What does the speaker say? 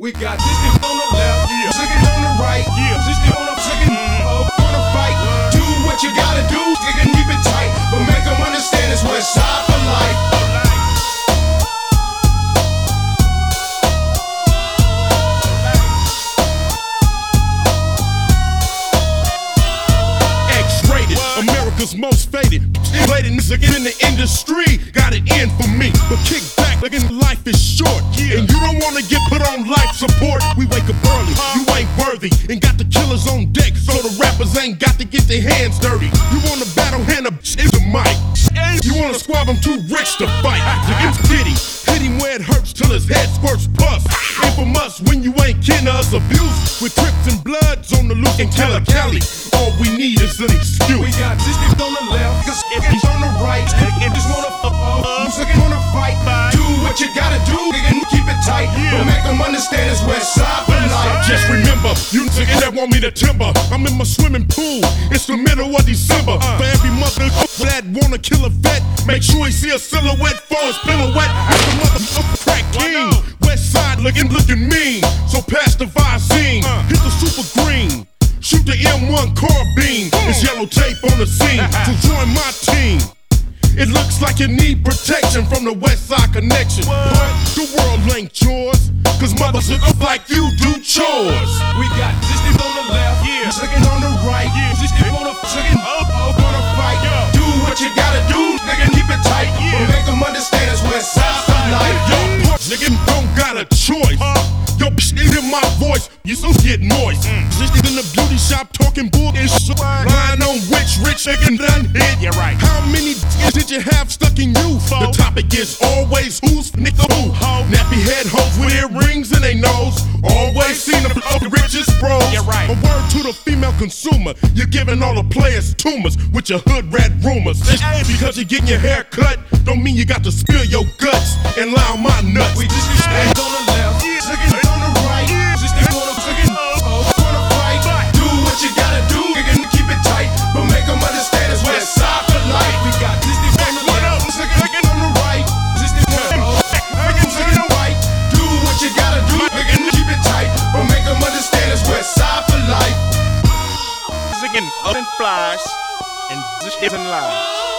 We got this nigga on the left, nigga on the right, this nigga on the second, wanna fight. Do what you gotta do, nigga, keep it tight, but make them understand it's West Side for life. X-rated, America's most faded. Played in the industry, got it in for me. But kick back, looking life is short. And you don't wanna get put on life support. We wake up early, you ain't worthy. And got the killers on deck, so the rappers ain't got to get their hands dirty. You wanna battle hand up is the mic. You wanna squab him too rich to fight. Hit him where it hurts till his head squirts pus. Infamous when you ain't kin of us. Abuse with Crips and Bloods on the loose in Cali. All we need is an excuse. We got this nigga on the left, cause it's on the right. And just wanna wanna fight. Do what you gotta do, nigga, keep it tight, but make them understand it's West Side for life. Just remember, you niggas that want me to timber, I'm in my swimming pool, it's the middle of December. For every mother that wanna kill a vet, make sure he see a silhouette for his silhouette. It's the motherfucker crack king, West Side looking mean. So pass the Visine, hit the super green, shoot the M1 carbine. It's yellow tape on the scene, so join my team. It looks like you need protection from the West Side connection. But the world ain't yours, cause mothers look like you do chores. We got this nigga on the left, second on the right, this nigga on the second, wanna fight. Do what you gotta do, nigga, keep it tight, but make them understand it's West Side for life. Yo, nigga don't got a choice. Yo, bitch, hear my voice, you so get moist. Just in the beauty shop talking bull and shit. Lying on which rich nigga done hit. Yeah, right. How many did you have stuck in you? The topic is always who's nigga who. Nappy head hoes with earrings in they nose. Always seen the richest bros. Yeah, right. A word to the female consumer, you're giving all the players tumors with your hood rat rumors. Just because you're getting your hair cut, don't mean you got to spill your guts and lie on my nuts. We just get on the left, second on the right, just wanna fight. Do what you gotta do, nigga, keep it tight, but make them understand it's West Side for life. We got this nigga on the left, second on the right, just wanna fight. Do what you gotta do, nigga, keep it tight, but make them understand it's West Side for life. Ziggin' up and flies and isn't lies.